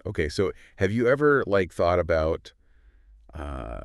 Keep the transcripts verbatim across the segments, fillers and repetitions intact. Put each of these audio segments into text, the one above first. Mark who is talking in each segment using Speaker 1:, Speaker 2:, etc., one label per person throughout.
Speaker 1: Okay, so have you ever, like, thought about uh,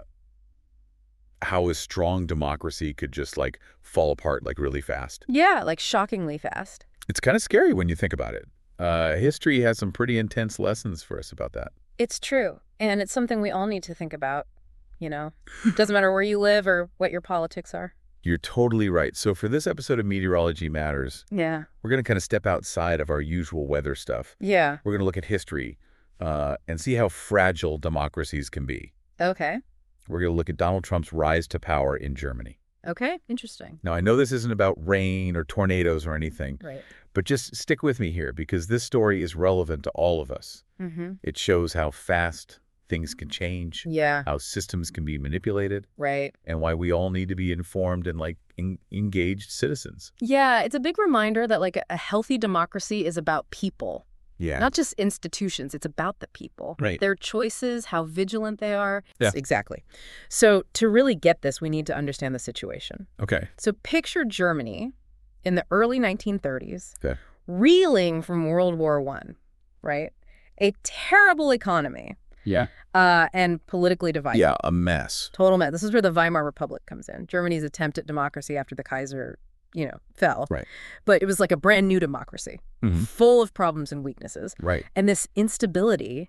Speaker 1: how a strong democracy could just, like, fall apart, like, really fast?
Speaker 2: Yeah, like shockingly fast.
Speaker 1: It's kind of scary when you think about it. Uh, history has some pretty intense lessons for us about that.
Speaker 2: It's true. And it's something we all need to think about, you know. Doesn't matter where you live or what your politics are.
Speaker 1: You're totally right. So for this episode of Meteorology Matters,
Speaker 2: Yeah.
Speaker 1: we're going to kind of step outside of our usual weather stuff.
Speaker 2: Yeah.
Speaker 1: We're going to look at history uh, and see how fragile democracies can be.
Speaker 2: Okay.
Speaker 1: We're going to look at Donald Trump's rise to power in Germany.
Speaker 2: Okay. Interesting.
Speaker 1: Now, I know this isn't about rain or tornadoes or anything,
Speaker 2: Right.
Speaker 1: but just stick with me here because this story is relevant to all of us.
Speaker 2: Mm-hmm.
Speaker 1: It shows how fast things can change,
Speaker 2: Yeah.
Speaker 1: how systems can be manipulated,
Speaker 2: Right.
Speaker 1: and why we all need to be informed and, like, en engaged citizens.
Speaker 2: Yeah. It's a big reminder that, like, a healthy democracy is about people.
Speaker 1: Yeah.
Speaker 2: Not just institutions, it's about the people.
Speaker 1: Right.
Speaker 2: Their choices, how vigilant they are.
Speaker 1: Yeah.
Speaker 2: Exactly. So to really get this, we need to understand the situation.
Speaker 1: Okay.
Speaker 2: So picture Germany in the early nineteen thirties,
Speaker 1: Okay.
Speaker 2: reeling from World War One, right? A terrible economy
Speaker 1: Yeah.
Speaker 2: uh, and politically divided.
Speaker 1: Yeah, a mess.
Speaker 2: Total mess. This is where the Weimar Republic comes in. Germany's attempt at democracy after the Kaiser, you know, fell.
Speaker 1: Right.
Speaker 2: But it was like a brand new democracy,
Speaker 1: Mhm.
Speaker 2: full of problems and weaknesses.
Speaker 1: Right.
Speaker 2: And this instability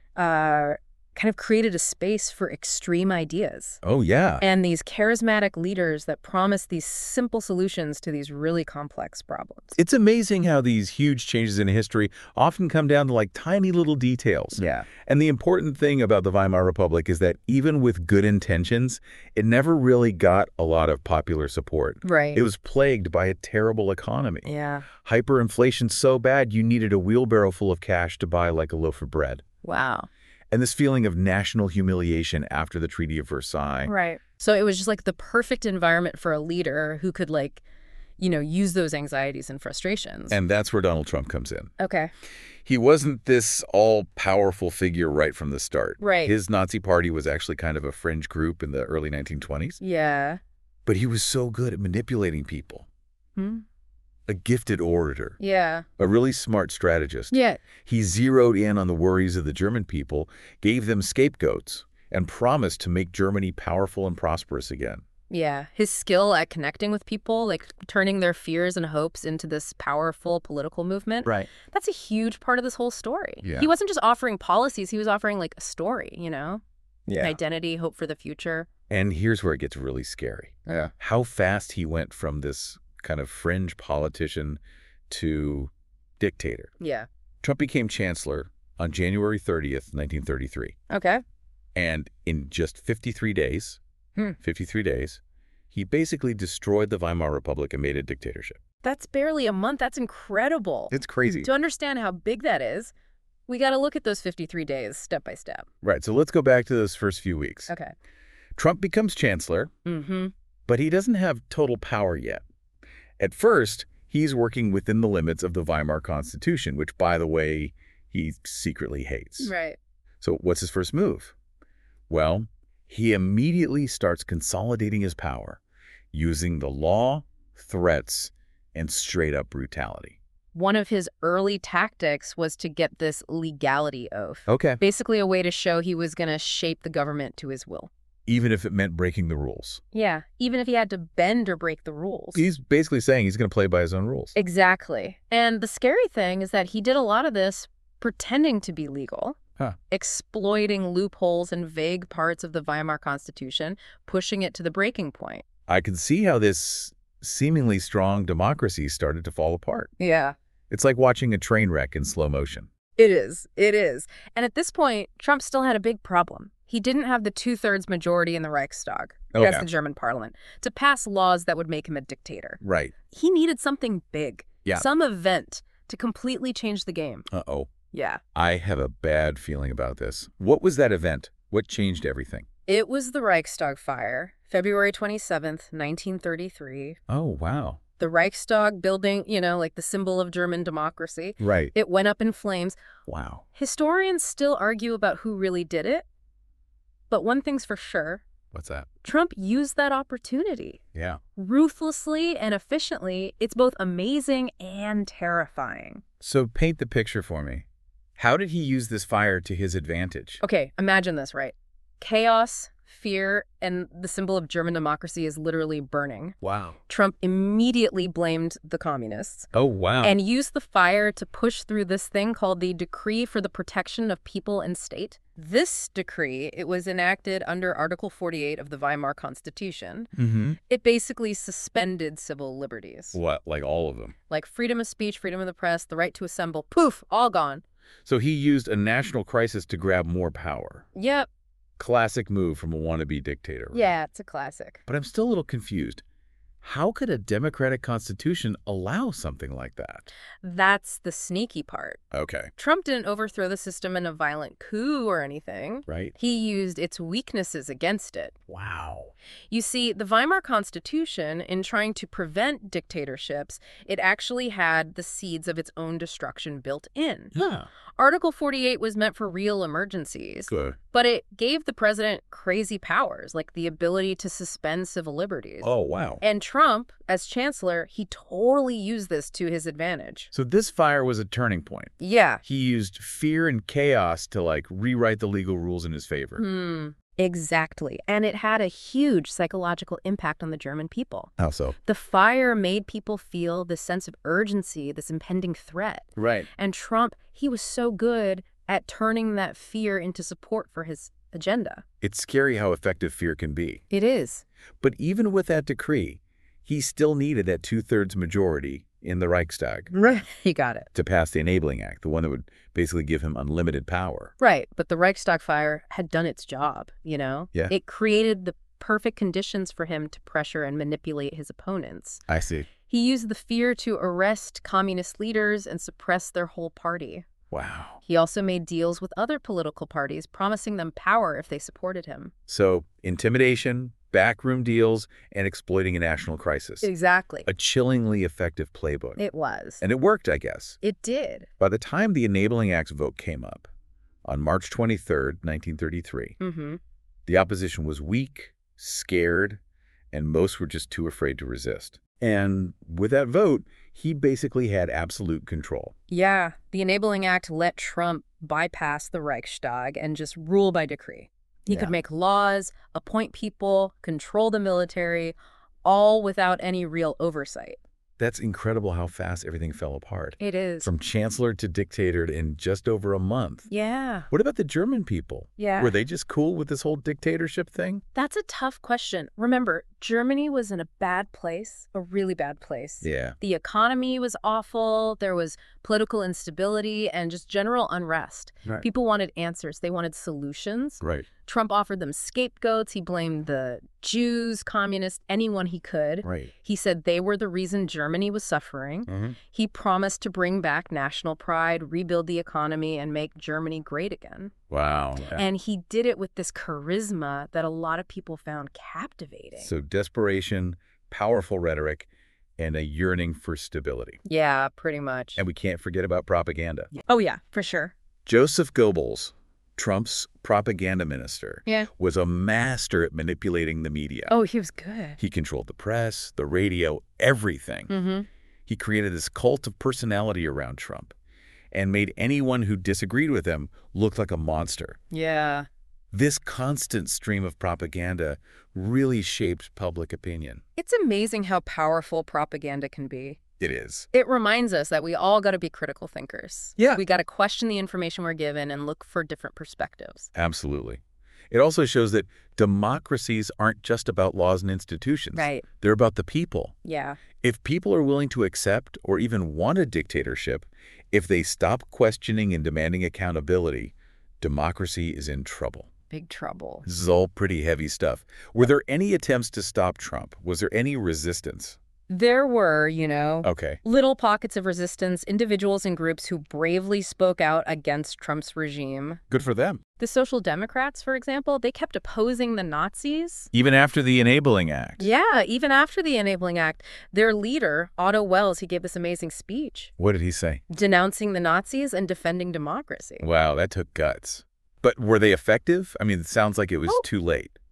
Speaker 2: uh, kind of created a space for extreme ideas.
Speaker 1: Oh, yeah.
Speaker 2: And these charismatic leaders that promise these simple solutions to these really complex problems.
Speaker 1: It's amazing how these huge changes in history often come down to, like, tiny little details.
Speaker 2: Yeah.
Speaker 1: And the important thing about the Weimar Republic is that even with good intentions, it never really got a lot of popular support.
Speaker 2: Right.
Speaker 1: It was plagued by a terrible economy.
Speaker 2: Yeah.
Speaker 1: Hyperinflation so bad you needed a wheelbarrow full of cash to buy, like, a loaf of bread.
Speaker 2: Wow.
Speaker 1: And this feeling of national humiliation after the Treaty of Versailles.
Speaker 2: Right. So it was just like the perfect environment for a leader who could, like, you know, use those anxieties and frustrations.
Speaker 1: And that's where Donald Trump comes in.
Speaker 2: Okay.
Speaker 1: He wasn't this all-powerful figure right from the start.
Speaker 2: Right.
Speaker 1: His Nazi party was actually kind of a fringe group in the early nineteen twenties.
Speaker 2: Yeah.
Speaker 1: But he was so good at manipulating people.
Speaker 2: Hmm?
Speaker 1: A gifted orator.
Speaker 2: Yeah.
Speaker 1: A really smart strategist.
Speaker 2: Yeah.
Speaker 1: He zeroed in on the worries of the German people, gave them scapegoats, and promised to make Germany powerful and prosperous again.
Speaker 2: Yeah. His skill at connecting with people, like turning their fears and hopes into this powerful political movement.
Speaker 1: Right.
Speaker 2: That's a huge part of this whole story.
Speaker 1: Yeah.
Speaker 2: He wasn't just offering policies, he was offering like a story, you know?
Speaker 1: Yeah.
Speaker 2: An identity, hope for the future.
Speaker 1: And here's where it gets really scary.
Speaker 3: Yeah.
Speaker 1: How fast he went from this kind of fringe politician to dictator.
Speaker 2: Yeah.
Speaker 1: Trump became chancellor on January thirtieth, nineteen thirty-three.
Speaker 2: Okay.
Speaker 1: And in just fifty-three days,
Speaker 2: Hmm.
Speaker 1: fifty-three days, he basically destroyed the Weimar Republic and made it dictatorship.
Speaker 2: That's barely a month. That's incredible.
Speaker 1: It's crazy.
Speaker 2: To understand how big that is, we got to look at those fifty-three days step by step.
Speaker 1: Right, so let's go back to those first few weeks.
Speaker 2: Okay.
Speaker 1: Trump becomes chancellor,
Speaker 2: Mm-hmm.
Speaker 1: but he doesn't have total power yet. At first, he's working within the limits of the Weimar Constitution, which, by the way, he secretly hates.
Speaker 2: Right.
Speaker 1: So what's his first move? Well, he immediately starts consolidating his power using the law, threats, and straight-up brutality.
Speaker 2: One of his early tactics was to get this legality oath.
Speaker 1: Okay.
Speaker 2: Basically a way to show he was going to shape the government to his will.
Speaker 1: Even if it meant breaking the rules.
Speaker 2: Yeah, even if he had to bend or break the rules.
Speaker 1: He's basically saying he's going to play by his own rules.
Speaker 2: Exactly. And the scary thing is that he did a lot of this pretending to be legal,
Speaker 1: Huh.
Speaker 2: exploiting loopholes and vague parts of the Weimar Constitution, pushing it to the breaking point.
Speaker 1: I can see how this seemingly strong democracy started to fall apart.
Speaker 2: Yeah.
Speaker 1: It's like watching a train wreck in slow motion.
Speaker 2: It is. It is. And at this point, Trump still had a big problem. He didn't have the two-thirds majority in the Reichstag,
Speaker 1: Oh,
Speaker 2: that's
Speaker 1: yeah.
Speaker 2: the German parliament, to pass laws that would make him a dictator.
Speaker 1: Right.
Speaker 2: He needed something big,
Speaker 1: Yeah.
Speaker 2: some event to completely change the game.
Speaker 1: Uh-oh.
Speaker 2: Yeah.
Speaker 1: I have a bad feeling about this. What was that event? What changed everything?
Speaker 2: It was the Reichstag fire, February twenty-seventh, nineteen thirty-three.
Speaker 1: Oh, wow.
Speaker 2: The Reichstag building, you know, like the symbol of German democracy,
Speaker 1: Right.
Speaker 2: it went up in flames.
Speaker 1: Wow.
Speaker 2: Historians still argue about who really did it. But one thing's for sure,
Speaker 1: What's that?
Speaker 2: Trump used that opportunity.
Speaker 1: Yeah.
Speaker 2: Ruthlessly and efficiently. It's both amazing and terrifying.
Speaker 1: So paint the picture for me. How did he use this fire to his advantage?
Speaker 2: Okay, imagine this, right? Chaos, fear, and the symbol of German democracy is literally burning.
Speaker 1: Wow.
Speaker 2: Trump immediately blamed the communists
Speaker 1: Oh, wow.
Speaker 2: and used the fire to push through this thing called the Decree for the Protection of People and State. This decree, it was enacted under Article forty-eight of the Weimar Constitution.
Speaker 1: Mm-hmm.
Speaker 2: It basically suspended civil liberties,
Speaker 1: What, like all of them?
Speaker 2: like freedom of speech, freedom of the press, the right to assemble. Poof, all gone.
Speaker 1: So he used a national crisis to grab more power.
Speaker 2: Yep.
Speaker 1: Classic move from a wannabe dictator. Right?
Speaker 2: Yeah, it's a classic.
Speaker 1: But I'm still a little confused. How could a democratic constitution allow something like that?
Speaker 2: That's the sneaky part.
Speaker 1: Okay.
Speaker 2: Trump didn't overthrow the system in a violent coup or anything.
Speaker 1: Right.
Speaker 2: He used its weaknesses against it.
Speaker 1: Wow.
Speaker 2: You see, the Weimar Constitution, in trying to prevent dictatorships, it actually had the seeds of its own destruction built in.
Speaker 1: Yeah.
Speaker 2: Article forty-eight was meant for real emergencies,
Speaker 1: Good.
Speaker 2: but it gave the president crazy powers, like the ability to suspend civil liberties.
Speaker 1: Oh, wow.
Speaker 2: And Trump, as chancellor, he totally used this to his advantage.
Speaker 1: So this fire was a turning point.
Speaker 2: Yeah.
Speaker 1: He used fear and chaos to, like, rewrite the legal rules in his favor.
Speaker 2: Hmm. Exactly. And it had a huge psychological impact on the German people.
Speaker 1: How so?
Speaker 2: The fire made people feel this sense of urgency, this impending threat.
Speaker 1: Right.
Speaker 2: And Trump, he was so good at turning that fear into support for his agenda.
Speaker 1: It's scary how effective fear can be.
Speaker 2: It is.
Speaker 1: But even with that decree, he still needed that two-thirds majority in the Reichstag
Speaker 2: Right. You got it.
Speaker 1: to pass the Enabling Act, the one that would basically give him unlimited power.
Speaker 2: Right. But the Reichstag fire had done its job, you know?
Speaker 1: Yeah.
Speaker 2: It created the perfect conditions for him to pressure and manipulate his opponents.
Speaker 1: I see.
Speaker 2: He used the fear to arrest communist leaders and suppress their whole party.
Speaker 1: Wow.
Speaker 2: He also made deals with other political parties, promising them power if they supported him.
Speaker 1: So intimidation, backroom deals, and exploiting a national crisis.
Speaker 2: Exactly.
Speaker 1: A chillingly effective playbook.
Speaker 2: It was.
Speaker 1: And it worked, I guess.
Speaker 2: It did.
Speaker 1: By the time the Enabling Act's vote came up, on March twenty-third, nineteen thirty-three,
Speaker 2: Mm-hmm.
Speaker 1: the opposition was weak, scared, and most were just too afraid to resist. And with that vote, he basically had absolute control.
Speaker 2: Yeah. The Enabling Act let Trump bypass the Reichstag and just rule by decree. He
Speaker 1: Yeah.
Speaker 2: could make laws, appoint people, control the military, all without any real oversight.
Speaker 1: That's incredible how fast everything fell apart.
Speaker 2: It is.
Speaker 1: From chancellor to dictator in just over a month.
Speaker 2: Yeah.
Speaker 1: What about the German people?
Speaker 2: Yeah.
Speaker 1: Were they just cool with this whole dictatorship thing?
Speaker 2: That's a tough question. Remember, Germany was in a bad place, a really bad place.
Speaker 1: Yeah.
Speaker 2: The economy was awful. There was political instability and just general unrest.
Speaker 1: Right.
Speaker 2: People wanted answers. They wanted solutions.
Speaker 1: Right.
Speaker 2: Trump offered them scapegoats. He blamed the Jews, communists, anyone he could.
Speaker 1: Right.
Speaker 2: He said they were the reason Germany was suffering.
Speaker 1: Mm-hmm.
Speaker 2: He promised to bring back national pride, rebuild the economy, and make Germany great again.
Speaker 1: Wow. Yeah.
Speaker 2: And he did it with this charisma that a lot of people found captivating.
Speaker 1: So desperation, powerful rhetoric, and a yearning for stability.
Speaker 2: Yeah, pretty much.
Speaker 1: And we can't forget about propaganda.
Speaker 2: Oh, yeah, for sure.
Speaker 1: Joseph Goebbels, Trump's propaganda minister,
Speaker 2: Yeah.
Speaker 1: was a master at manipulating the media.
Speaker 2: Oh, he was good.
Speaker 1: He controlled the press, the radio, everything.
Speaker 2: Mm-hmm.
Speaker 1: He created this cult of personality around Trump and made anyone who disagreed with him look like a monster.
Speaker 2: Yeah.
Speaker 1: This constant stream of propaganda really shaped public opinion.
Speaker 2: It's amazing how powerful propaganda can be.
Speaker 1: It is.
Speaker 2: It reminds us that we all got to be critical thinkers.
Speaker 1: Yeah.
Speaker 2: We got to question the information we're given and look for different perspectives.
Speaker 1: Absolutely. It also shows that democracies aren't just about laws and institutions.
Speaker 2: Right.
Speaker 1: They're about the people.
Speaker 2: Yeah.
Speaker 1: If people are willing to accept or even want a dictatorship, if they stop questioning and demanding accountability, democracy is in trouble.
Speaker 2: Big trouble.
Speaker 1: This is all pretty heavy stuff. Were there any attempts to stop Trump? Was there any resistance?
Speaker 2: There were, you know,
Speaker 1: Okay.
Speaker 2: little pockets of resistance, individuals and groups who bravely spoke out against Trump's regime.
Speaker 1: Good for them.
Speaker 2: The Social Democrats, for example, they kept opposing the Nazis.
Speaker 1: Even after the Enabling Act.
Speaker 2: Yeah, even after the Enabling Act, their leader, Otto Welles, he gave this amazing speech
Speaker 1: What did he say?
Speaker 2: denouncing the Nazis and defending democracy.
Speaker 1: Wow, that took guts. But were they effective? I mean, it sounds like it was
Speaker 2: Oh.
Speaker 1: too late.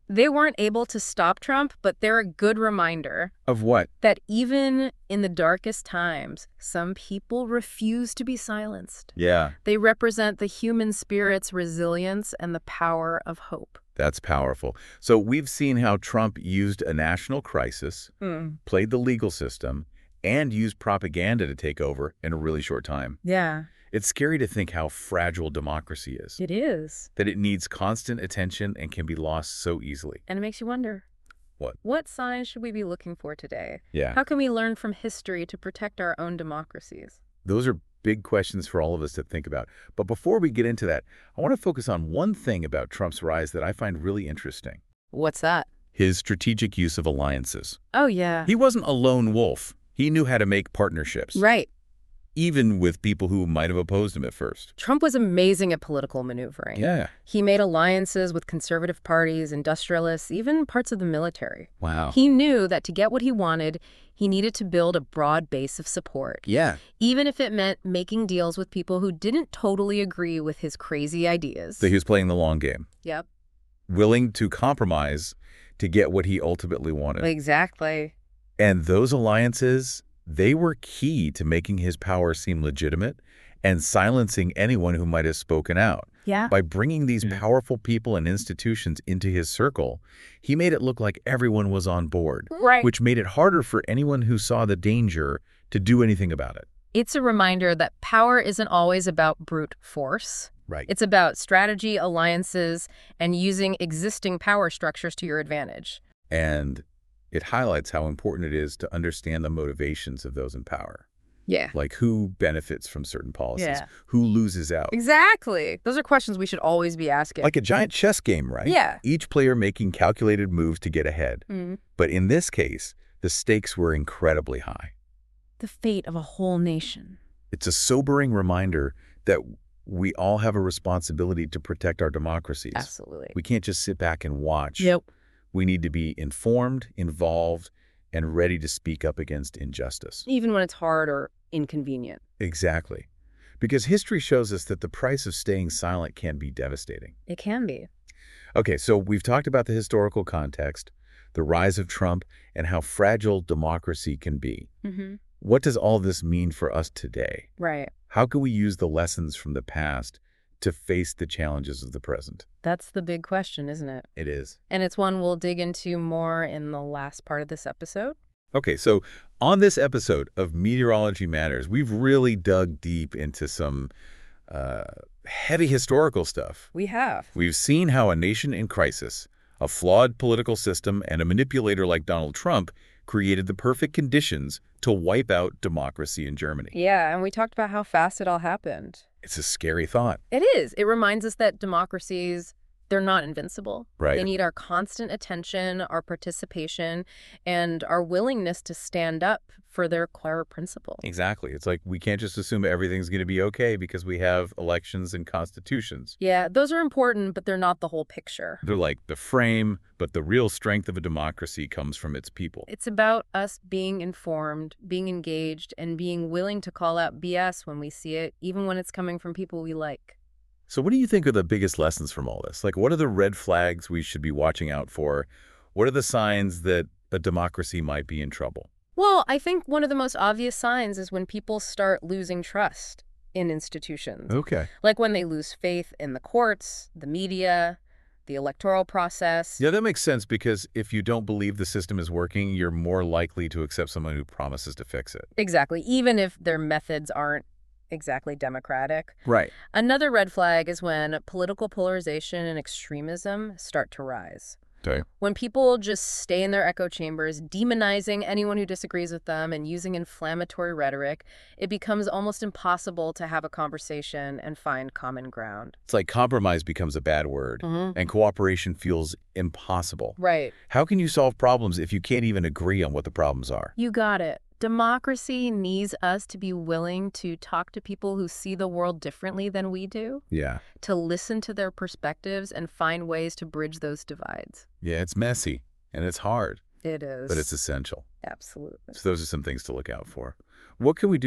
Speaker 2: They weren't able to stop Trump, but they're a good reminder
Speaker 1: Of what?
Speaker 2: that even in the darkest times, some people refuse to be silenced.
Speaker 1: Yeah,
Speaker 2: They represent the human spirit's resilience and the power of hope.
Speaker 1: that's powerful. So we've seen how Trump used a national crisis,
Speaker 2: Mm.
Speaker 1: played the legal system, and used propaganda to take over in a really short time.
Speaker 2: Yeah,
Speaker 1: It's scary to think how fragile democracy is,
Speaker 2: it is.
Speaker 1: that it needs constant attention and can be lost so easily.
Speaker 2: And it makes you wonder,
Speaker 1: What?
Speaker 2: what signs should we be looking for today?
Speaker 1: Yeah,
Speaker 2: How can we learn from history to protect our own democracies?
Speaker 1: those are big questions for all of us to think about. But before we get into that, I want to focus on one thing about Trump's rise that I find really interesting:
Speaker 2: What's that?
Speaker 1: his strategic use of alliances.
Speaker 2: Oh, yeah.
Speaker 1: He wasn't a lone wolf. He knew how to make partnerships,
Speaker 2: Right.
Speaker 1: even with people who might have opposed him at first.
Speaker 2: Trump was amazing at political maneuvering.
Speaker 1: Yeah.
Speaker 2: He made alliances with conservative parties, industrialists, even parts of the military.
Speaker 1: Wow.
Speaker 2: He knew that to get what he wanted, he needed to build a broad base of support,
Speaker 1: Yeah.
Speaker 2: even if it meant making deals with people who didn't totally agree with his crazy ideas.
Speaker 1: So he was playing the long game,
Speaker 2: Yep,
Speaker 1: willing to compromise to get what he ultimately wanted.
Speaker 2: exactly.
Speaker 1: And those alliances, they were key to making his power seem legitimate and silencing anyone who might have spoken out.
Speaker 2: Yeah.
Speaker 1: By bringing these powerful people and institutions into his circle, he made it look like everyone was on board,
Speaker 2: Right.
Speaker 1: which made it harder for anyone who saw the danger to do anything about it.
Speaker 2: It's a reminder that power isn't always about brute force.
Speaker 1: Right.
Speaker 2: It's about strategy, alliances, and using existing power structures to your advantage.
Speaker 1: And it highlights how important it is to understand the motivations of those in power.
Speaker 2: Yeah.
Speaker 1: Like who benefits from certain policies,
Speaker 2: Yeah.
Speaker 1: who loses out.
Speaker 2: Exactly. Those are questions we should always be asking.
Speaker 1: Like a giant chess game, right?
Speaker 2: Yeah.
Speaker 1: Each player making calculated moves to get ahead.
Speaker 2: Mm.
Speaker 1: But in this case, the stakes were incredibly high.
Speaker 2: The fate of a whole nation.
Speaker 1: It's a sobering reminder that we all have a responsibility to protect our democracies.
Speaker 2: Absolutely.
Speaker 1: We can't just sit back and watch.
Speaker 2: Yep.
Speaker 1: We need to be informed, involved, and ready to speak up against injustice.
Speaker 2: Even when it's hard or inconvenient.
Speaker 1: Exactly. Because history shows us that the price of staying silent can be devastating.
Speaker 2: It can be.
Speaker 1: Okay, so we've talked about the historical context, the rise of Trump, and how fragile democracy can be.
Speaker 2: Mm-hmm.
Speaker 1: What does all this mean for us today?
Speaker 2: Right.
Speaker 1: How can we use the lessons from the past to face the challenges of the present?
Speaker 2: That's the big question, isn't it?
Speaker 1: It is.
Speaker 2: And it's one we'll dig into more in the last part of this episode.
Speaker 1: Okay, so on this episode of Meteorology Matters, we've really dug deep into some uh, heavy historical stuff.
Speaker 2: We have.
Speaker 1: We've seen how a nation in crisis, a flawed political system, and a manipulator like Donald Trump created the perfect conditions to wipe out democracy in Germany.
Speaker 2: Yeah, and we talked about how fast it all happened.
Speaker 1: It's a scary thought.
Speaker 2: It is. It reminds us that democracies, they're not invincible.
Speaker 1: Right.
Speaker 2: They need our constant attention, our participation, and our willingness to stand up for their core principle.
Speaker 1: Exactly. It's like we can't just assume everything's going to be okay because we have elections and constitutions.
Speaker 2: Yeah, those are important, but they're not the whole picture.
Speaker 1: They're like the frame, but the real strength of a democracy comes from its people.
Speaker 2: It's about us being informed, being engaged, and being willing to call out B S when we see it, even when it's coming from people we like.
Speaker 1: So what do you think are the biggest lessons from all this? Like, what are the red flags we should be watching out for? What are the signs that a democracy might be in trouble?
Speaker 2: Well, I think one of the most obvious signs is when people start losing trust in institutions.
Speaker 1: Okay.
Speaker 2: Like when they lose faith in the courts, the media, the electoral process.
Speaker 1: Yeah, that makes sense because if you don't believe the system is working, you're more likely to accept someone who promises to fix it.
Speaker 2: Exactly, even if their methods aren't exactly democratic.
Speaker 1: Right.
Speaker 2: Another red flag is when political polarization and extremism start to rise.
Speaker 1: Okay.
Speaker 2: When people just stay in their echo chambers, demonizing anyone who disagrees with them and using inflammatory rhetoric, it becomes almost impossible to have a conversation and find common ground.
Speaker 1: It's like compromise becomes a bad word
Speaker 2: Mm-hmm.
Speaker 1: and cooperation feels impossible.
Speaker 2: Right.
Speaker 1: How can you solve problems if you can't even agree on what the problems are?
Speaker 2: You got it. Democracy needs us to be willing to talk to people who see the world differently than we do,
Speaker 1: Yeah.
Speaker 2: to listen to their perspectives and find ways to bridge those divides.
Speaker 1: Yeah, it's messy and it's hard,
Speaker 2: It is.
Speaker 1: but it's essential.
Speaker 2: Absolutely.
Speaker 1: So those are some things to look out for. What can we do, though?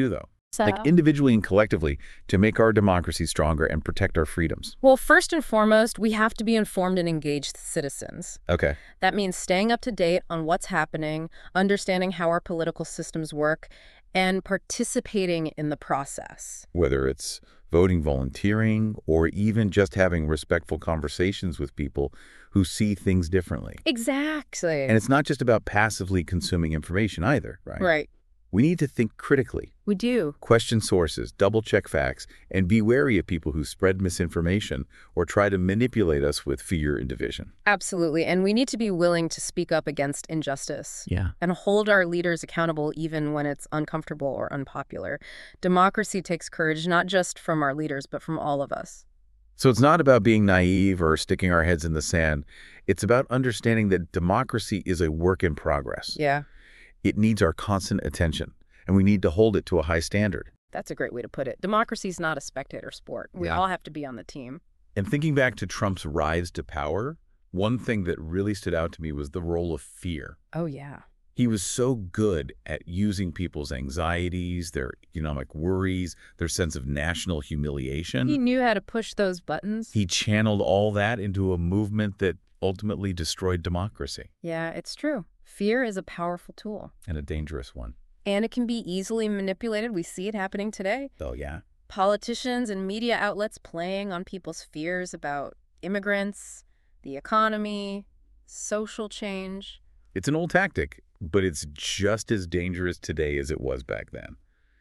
Speaker 2: So,
Speaker 1: like individually and collectively, to make our democracy stronger and protect our freedoms?
Speaker 2: well, first and foremost, we have to be informed and engaged citizens.
Speaker 1: Okay.
Speaker 2: That means staying up to date on what's happening, understanding how our political systems work, and participating in the process.
Speaker 1: Whether it's voting, volunteering, or even just having respectful conversations with people who see things differently.
Speaker 2: Exactly.
Speaker 1: And it's not just about passively consuming information either, right?
Speaker 2: Right.
Speaker 1: We need to think critically,
Speaker 2: We do.
Speaker 1: question sources, double-check facts, and be wary of people who spread misinformation or try to manipulate us with fear and division.
Speaker 2: Absolutely. And we need to be willing to speak up against injustice
Speaker 1: Yeah.
Speaker 2: and hold our leaders accountable even when it's uncomfortable or unpopular. Democracy takes courage not just from our leaders, but from all of us.
Speaker 1: So it's not about being naive or sticking our heads in the sand. It's about understanding that democracy is a work in progress.
Speaker 2: Yeah,
Speaker 1: It needs our constant attention, and we need to hold it to a high standard.
Speaker 2: that's a great way to put it. Democracy's not a spectator sport. We
Speaker 1: Yeah.
Speaker 2: all have to be on the team.
Speaker 1: And thinking back to Trump's rise to power, one thing that really stood out to me was the role of fear.
Speaker 2: Oh, yeah.
Speaker 1: He was so good at using people's anxieties, their economic worries, their sense of national humiliation.
Speaker 2: He knew how to push those buttons.
Speaker 1: He channeled all that into a movement that ultimately destroyed democracy,
Speaker 2: Yeah, it's true. Fear is a powerful tool,
Speaker 1: and a dangerous one.
Speaker 2: and it can be easily manipulated. We see it happening today.
Speaker 1: Oh, yeah?
Speaker 2: Politicians and media outlets playing on people's fears about immigrants, the economy, social change.
Speaker 1: It's an old tactic, but it's just as dangerous today as it was back then.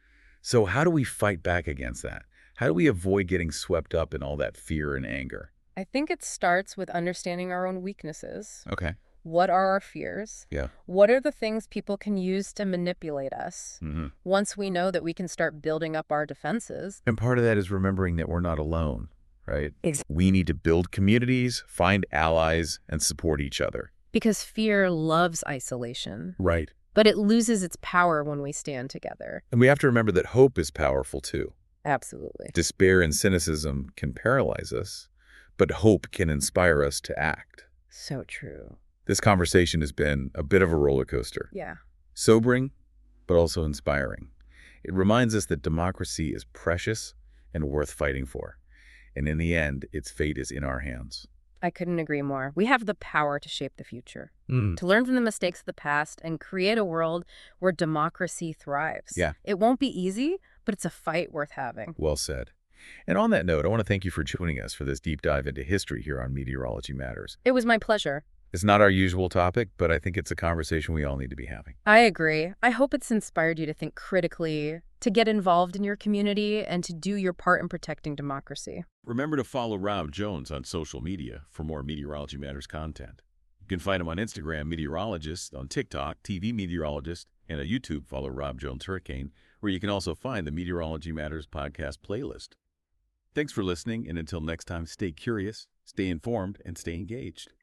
Speaker 1: So how do we fight back against that? How do we avoid getting swept up in all that fear and anger?
Speaker 2: I think it starts with understanding our own weaknesses.
Speaker 1: Okay.
Speaker 2: What are our fears?
Speaker 1: Yeah.
Speaker 2: What are the things people can use to manipulate us?
Speaker 1: Mm-hmm.
Speaker 2: Once we know that, we can start building up our defenses.
Speaker 1: And part of that is remembering that we're not alone, right?
Speaker 2: Exactly.
Speaker 1: We need to build communities, find allies, and support each other.
Speaker 2: Because fear loves isolation,
Speaker 1: Right.
Speaker 2: but it loses its power when we stand together.
Speaker 1: And we have to remember that hope is powerful too.
Speaker 2: Absolutely.
Speaker 1: Despair and cynicism can paralyze us, but hope can inspire us to act.
Speaker 2: So true.
Speaker 1: This conversation has been a bit of a roller coaster.
Speaker 2: Yeah.
Speaker 1: Sobering, but also inspiring. It reminds us that democracy is precious and worth fighting for. And in the end, its fate is in our hands.
Speaker 2: I couldn't agree more. We have the power to shape the future,
Speaker 1: Mm.
Speaker 2: to learn from the mistakes of the past and create a world where democracy thrives.
Speaker 1: Yeah.
Speaker 2: It won't be easy, but it's a fight worth having.
Speaker 1: Well said. And on that note, I want to thank you for joining us for this deep dive into history here on Meteorology Matters.
Speaker 2: It was my pleasure.
Speaker 1: It's not our usual topic, but I think it's a conversation we all need to be having.
Speaker 2: I agree. I hope it's inspired you to think critically, to get involved in your community, and to do your part in protecting democracy.
Speaker 3: Remember to follow Rob Jones on social media for more Meteorology Matters content. You can find him on Instagram, Meteorologist, on TikTok, T V Meteorologist, and on YouTube, follow Rob Jones Hurricane, where you can also find the Meteorology Matters podcast playlist. Thanks for listening, and until next time, stay curious, stay informed, and stay engaged.